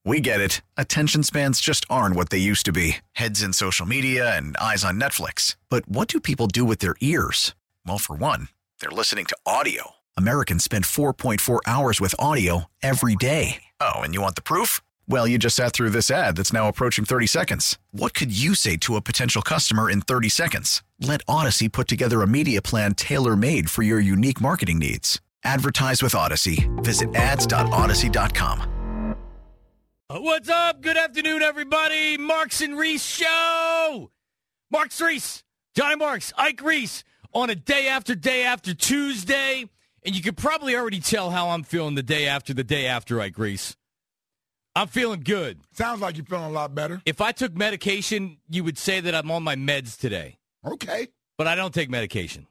We get it. Attention spans just aren't what they used to be. Heads in social media and eyes on Netflix. But what do people do with their ears? Well, for one, they're listening to audio. Americans spend 4.4 hours with audio every day. Oh, and you want the proof? Well, you just sat through this ad that's now approaching 30 seconds. What could you say to a potential customer in 30 seconds? Let Odyssey put together a media plan tailor-made for your unique marketing needs. Advertise with Odyssey. Visit ads.odyssey.com. What's up? Good afternoon, everybody. Marks and Reese Show. Marks Reese, Johnny Marks, Ike Reese on a day after Tuesday. And you can probably already tell how I'm feeling the day after, Ike Reese. I'm feeling good. Sounds like you're feeling a lot better. If I took medication, you would say that I'm on my meds today. Okay. But I don't take medication.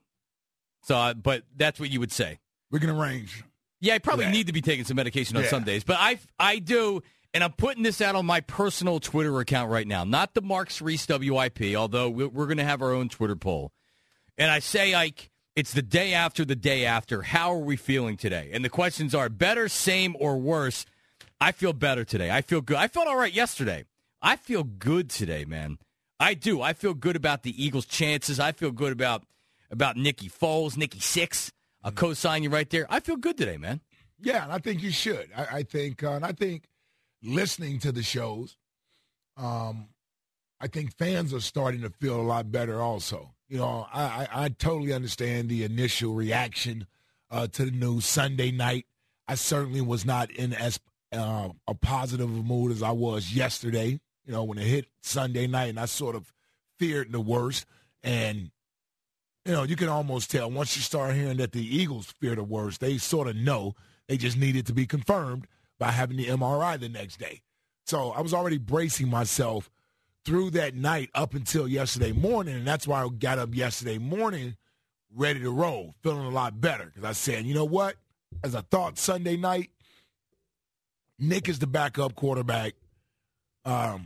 But that's what you would say. We can arrange. Yeah, I probably need to be taking some medication on some days. But I do. And I'm putting this out on my personal Twitter account right now, not the Marks Reese WIP, although we're going to have our own Twitter poll. And I say, Ike, it's the day after. How are we feeling today? And the questions are better, same, or worse. I feel better today. I feel good. I felt all right yesterday. I feel good today, man. I do. I feel good about the Eagles' chances. I feel good about Nicky Foles, Nicky Six. I'll co-sign you right there. I feel good today, man. Yeah, and I think you should. I think listening to the shows, I think fans are starting to feel a lot better also. You know, I totally understand the initial reaction to the news Sunday night. I certainly was not in as a positive mood as I was yesterday, you know, when it hit Sunday night, and I sort of feared the worst. And, you know, you can almost tell once you start hearing that the Eagles fear the worst, they sort of know. They just needed to be confirmed by having the MRI the next day. So I was already bracing myself through that night up until yesterday morning, and that's why I got up yesterday morning ready to roll, feeling a lot better. Because I said, you know what? As I thought Sunday night, Nick is the backup quarterback. The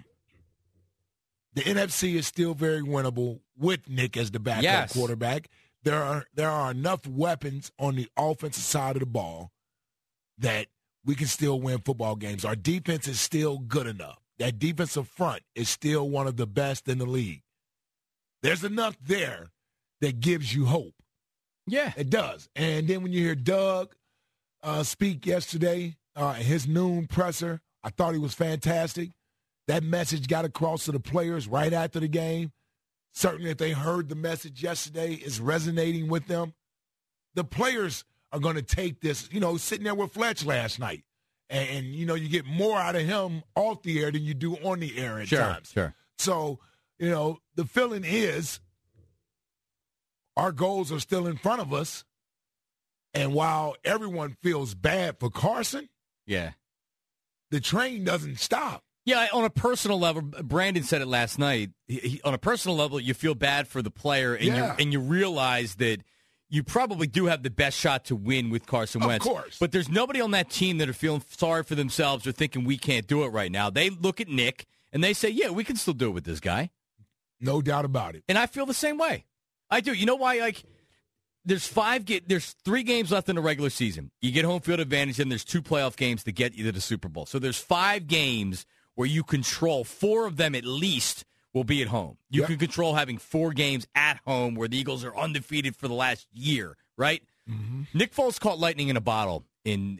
NFC is still very winnable with Nick as the backup quarterback. There are enough weapons on the offensive side of the ball that we can still win football games. Our defense is still good enough. That defensive front is still one of the best in the league. There's enough there that gives you hope. Yeah. It does. And then when you hear Doug speak yesterday, his noon presser, I thought he was fantastic. That message got across to the players right after the game. Certainly if they heard the message yesterday, it's resonating with them. The players are going to take this, you know, sitting there with Fletch last night. And, you know, you get more out of him off the air than you do on the air at times. Sure. So, you know, the feeling is our goals are still in front of us. And while everyone feels bad for Carson, the train doesn't stop. Yeah, on a personal level, Brandon said it last night. On a personal level, you feel bad for the player, and you realize that you probably do have the best shot to win with Carson Wentz. Of course. But there's nobody on that team that are feeling sorry for themselves or thinking we can't do it right now. They look at Nick, and they say, yeah, we can still do it with this guy. No doubt about it. And I feel the same way. I do. You know why? Like, there's 3 games left in the regular season. You get home field advantage, and there's 2 playoff games to get you to the Super Bowl. So there's 5 games where you control. 4 of them at least will be at home. You can control having 4 games at home where the Eagles are undefeated for the last year, right? Mm-hmm. Nick Foles caught lightning in a bottle in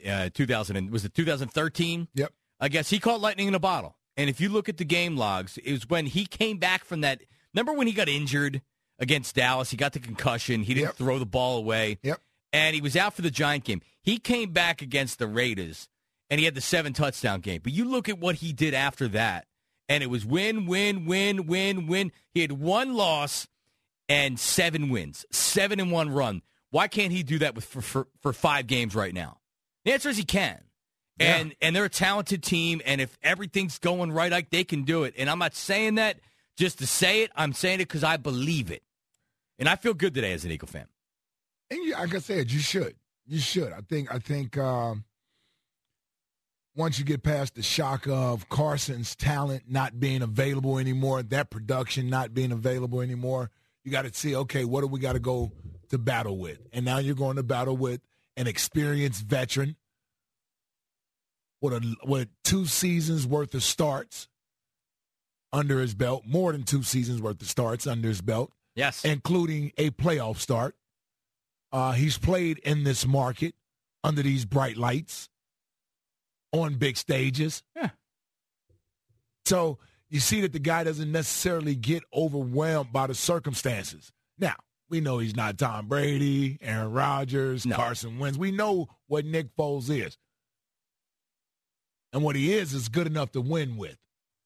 2013? Yep. I guess he caught lightning in a bottle. And if you look at the game logs, it was when he came back from that. Remember when he got injured against Dallas? He got the concussion. He didn't throw the ball away. Yep. And he was out for the Giant game. He came back against the Raiders, and he had the 7-touchdown game. But you look at what he did after that, and it was win, win, win, win, win. He had 1 loss and 7 wins, 7-1 run. Why can't he do that for 5 games right now? The answer is he can. Yeah. And they're a talented team, and if everything's going right, like, they can do it. And I'm not saying that just to say it. I'm saying it because I believe it. And I feel good today as an Eagle fan. And like I said, you should. You should. I think once you get past the shock of Carson's talent not being available anymore, that production not being available anymore, you got to see, okay, what do we got to go to battle with? And now you're going to battle with an experienced veteran. with 2 seasons worth of starts under his belt, more than 2 seasons worth of starts under his belt. Yes. Including a playoff start. He's played in this market under these bright lights on big stages. Yeah. So you see that the guy doesn't necessarily get overwhelmed by the circumstances. Now, we know he's not Tom Brady, Aaron Rodgers, Carson Wentz. We know what Nick Foles is. And what he is good enough to win with.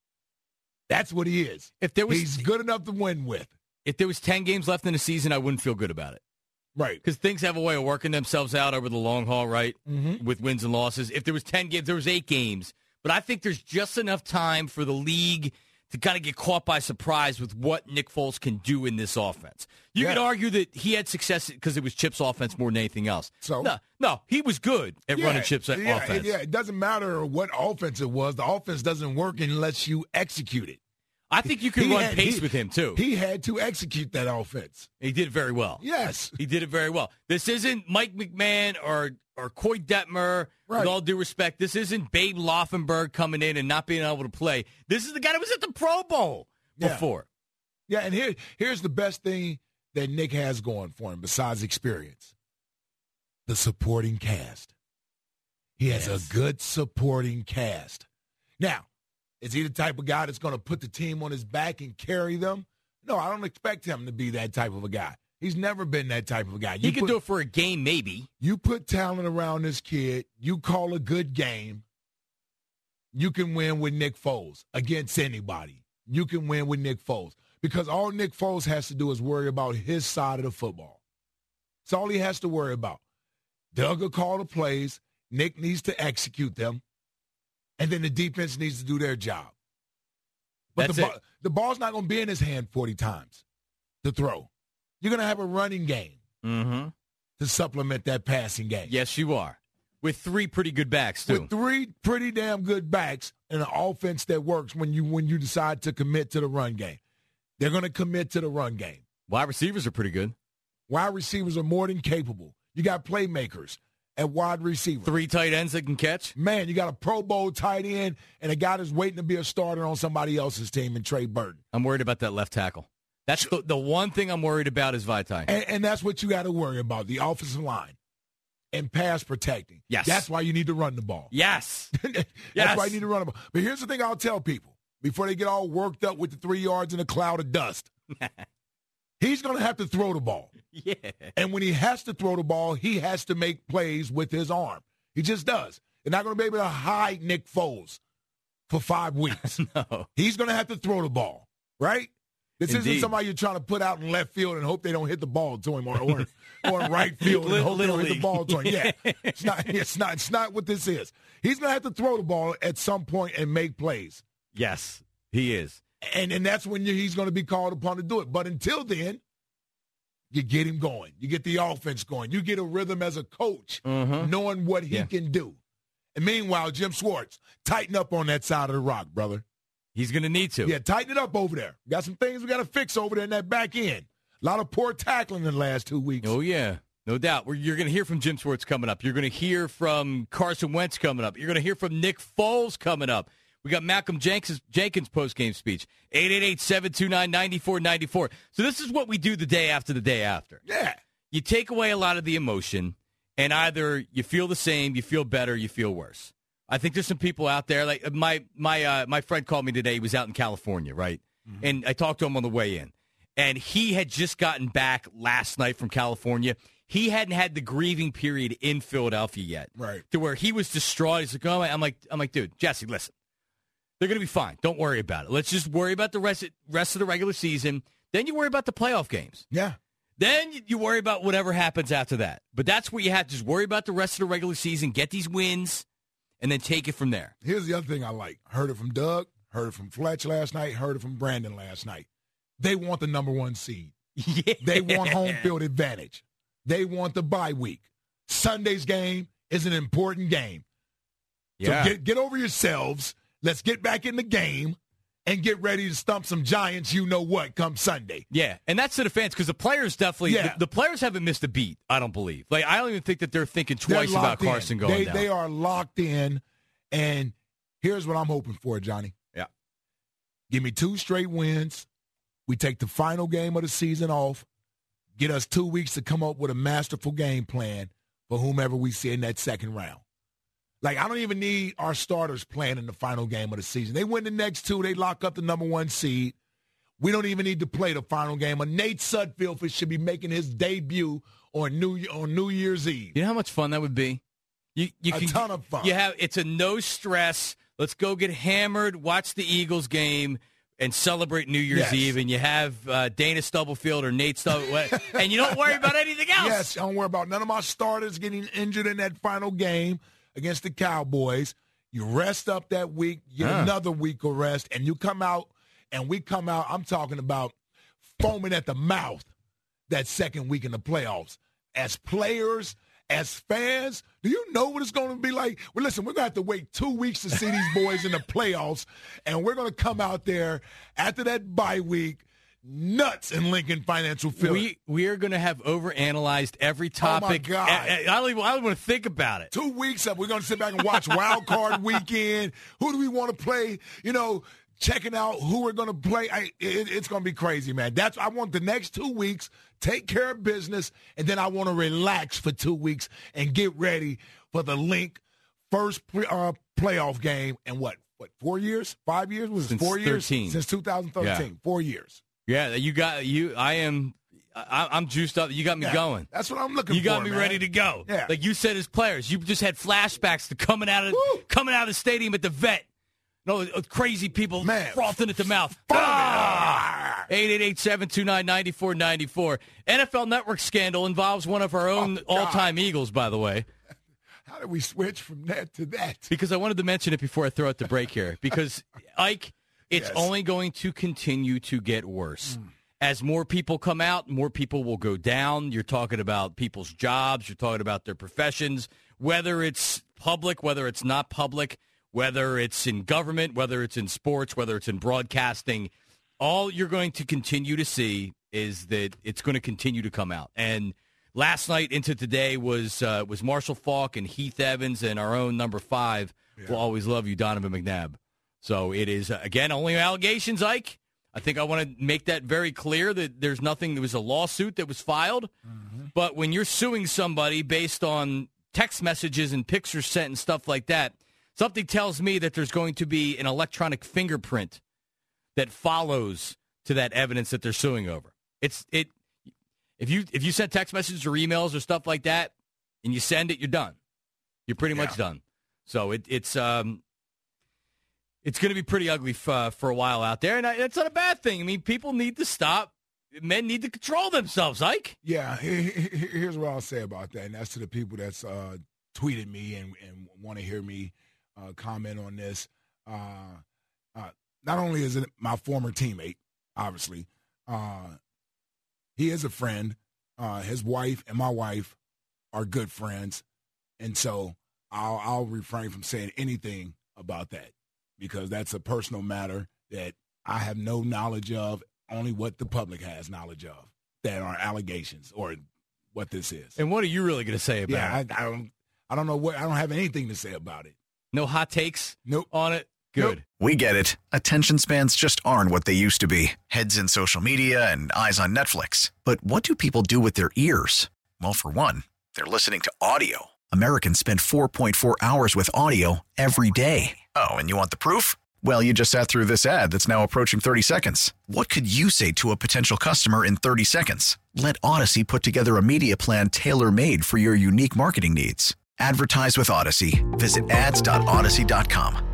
That's what he is. He's good enough to win with. If there was 10 games left in the season, I wouldn't feel good about it. Right. Because things have a way of working themselves out over the long haul, right? Mm-hmm. With wins and losses. If there was 10 games, there was 8 games. But I think there's just enough time for the league to kind of get caught by surprise with what Nick Foles can do in this offense. You could argue that he had success because it was Chip's offense more than anything else. So No, he was good at running Chip's offense. Yeah, it doesn't matter what offense it was. The offense doesn't work unless you execute it. I think you can run pace with him, too. He had to execute that offense. He did it very well. Yes. He did it very well. This isn't Mike McMahon or Coy Detmer, with all due respect. This isn't Babe Laufenberg coming in and not being able to play. This is the guy that was at the Pro Bowl before. Yeah, and here's the best thing that Nick has going for him besides experience. The supporting cast. He has a good supporting cast. Now, is he the type of guy that's going to put the team on his back and carry them? No, I don't expect him to be that type of a guy. He's never been that type of a guy. He could do it for a game, maybe. You put talent around this kid, you call a good game, you can win with Nick Foles against anybody. You can win with Nick Foles because all Nick Foles has to do is worry about his side of the football. That's all he has to worry about. Doug will call the plays. Nick needs to execute them. And then the defense needs to do their job. But the ball's not going to be in his hand 40 times to throw. You're going to have a running game to supplement that passing game. Yes, you are. With 3 pretty good backs, too. With 3 pretty damn good backs and an offense that works when you decide to commit to the run game. They're going to commit to the run game. Wide receivers are pretty good. Wide receivers are more than capable. You got playmakers at wide receiver. 3 tight ends that can catch. Man, you got a Pro Bowl tight end and a guy that's waiting to be a starter on somebody else's team in Trey Burton. I'm worried about that left tackle. That's the one thing I'm worried about is Vaitai. And that's what you got to worry about, the offensive line and pass protecting. Yes. That's why you need to run the ball. Yes. That's why you need to run the ball. But here's the thing I'll tell people before they get all worked up with the 3 yards in a cloud of dust. He's going to have to throw the ball. Yeah. And when he has to throw the ball, he has to make plays with his arm. He just does. They're not going to be able to hide Nick Foles for 5 weeks. No. He's going to have to throw the ball, right? This Indeed. isn't somebody you're trying to put out in left field and hope they don't hit the ball to him or in right field and hope they don't hit the ball to him. Yeah, it's not what this is. He's going to have to throw the ball at some point and make plays. Yes, he is. And that's when he's going to be called upon to do it. But until then, you get him going. You get the offense going. You get a rhythm as a coach, knowing what he can do. And meanwhile, Jim Schwartz, tighten up on that side of the rock, brother. He's going to need to. Yeah, tighten it up over there. Got some things we got to fix over there in that back end. A lot of poor tackling in the last 2 weeks. Oh, yeah. No doubt. You're going to hear from Jim Schwartz coming up. You're going to hear from Carson Wentz coming up. You're going to hear from Nick Foles coming up. We got Malcolm Jenkins' post-game speech. 888-729-9494. So this is what we do the day after the day after. Yeah. You take away a lot of the emotion, and either you feel the same, you feel better, you feel worse. I think there's some people out there, like my friend called me today. He was out in California, right? Mm-hmm. And I talked to him on the way in. And he had just gotten back last night from California. He hadn't had the grieving period in Philadelphia yet. Right. To where he was distraught. He's like, oh, I'm like, dude, Jesse, listen. They're going to be fine. Don't worry about it. Let's just worry about the rest of the regular season. Then you worry about the playoff games. Yeah. Then you worry about whatever happens after that. But that's where you have to just worry about the rest of the regular season, get these wins, and then take it from there. Here's the other thing I like. Heard it from Doug, heard it from Fletch last night, heard it from Brandon last night. They want the number 1 seed. Yeah. They want home field advantage. They want the bye week. Sunday's game is an important game. Yeah. So get over yourselves. Let's get back in the game and get ready to stump some giants, you know what, come Sunday. Yeah, and that's to the fans because the players definitely the players haven't missed a beat, I don't believe. Like I don't even think that they're thinking twice about Carson going down. They are locked in, And here's what I'm hoping for, Johnny. Yeah. Give me 2 straight wins. We take the final game of the season off. Get us 2 weeks to come up with a masterful game plan for whomever we see in that second round. Like, I don't even need our starters playing in the final game of the season. They win the next 2. They lock up the number 1 seed. We don't even need to play the final game. Nate Sudfeld should be making his debut on New Year's Eve. You know how much fun that would be? A ton of fun. It's a no stress. Let's go get hammered, watch the Eagles game, and celebrate New Year's Eve. And you have Dana Stubblefield or Nate Stubblefield, and you don't worry about anything else. Yes, I don't worry about none of my starters getting injured in that final game against the Cowboys. You rest up that week, you get another week of rest, and you come out. And we come out, I'm talking about foaming at the mouth that second week in the playoffs. As players, as fans, do you know what it's going to be like? Well, listen, we're going to have to wait 2 weeks to see these boys in the playoffs, and we're going to come out there after that bye week nuts in Lincoln Financial Field. We are going to have overanalyzed every topic. Oh, my God. I don't want to think about it. 2 weeks up, we're going to sit back and watch Wild Card Weekend. Who do we want to play? Checking out who we're going to play. It's going to be crazy, man. I want the next 2 weeks, take care of business, and then I want to relax for 2 weeks and get ready for the Link first playoff game in what, 4 years? 5 years? Was it 4 years? 13. Since 2013. Yeah. 4 years. Yeah, I'm juiced up. You got me going. That's what I'm looking for. You got me man. ready to go. Yeah. Like you said as players, you just had flashbacks to coming out of the stadium at the Vet. No, crazy people frothing at the mouth. 888-729-9494. NFL Network scandal involves one of our own all-time Eagles, by the way. How did we switch from that to that? Because I wanted to mention it before I throw out the break here. Because, Ike, it's only going to continue to get worse. As more people come out, more people will go down. You're talking about people's jobs. You're talking about their professions, whether it's public, whether it's not public. Whether it's in government, whether it's in sports, whether it's in broadcasting, all you're going to continue to see is that it's going to continue to come out. And last night into today was Marshall Faulk and Heath Evans and our own number 5, Will Always Love You, Donovan McNabb. So it is, again, only allegations, Ike. I think I want to make that very clear that there's nothing. There was a lawsuit that was filed. Mm-hmm. But when you're suing somebody based on text messages and pictures sent and stuff like that, something tells me that there's going to be an electronic fingerprint that follows to that evidence that they're suing over. If you send text messages or emails or stuff like that, and you send it, you're done. You're pretty much done. So it's going to be pretty ugly for a while out there, and it's not a bad thing. I mean, people need to stop. Men need to control themselves, Ike. Yeah, here's what I'll say about that, and that's to the people that's tweeted me and want to hear me comment on this. Not only is it my former teammate, obviously, he is a friend. His wife and my wife are good friends, and so I'll refrain from saying anything about that because that's a personal matter that I have no knowledge of, only what the public has knowledge of, that are allegations or what this is. And what are you really going to say about it? I don't know I don't have anything to say about it. No hot takes? Nope. On it? Good. Nope. We get it. Attention spans just aren't what they used to be. Heads in social media and eyes on Netflix. But what do people do with their ears? Well, for one, they're listening to audio. Americans spend 4.4 hours with audio every day. Oh, and you want the proof? Well, you just sat through this ad that's now approaching 30 seconds. What could you say to a potential customer in 30 seconds? Let Odyssey put together a media plan tailor-made for your unique marketing needs. Advertise with Odyssey. Visit ads.odyssey.com.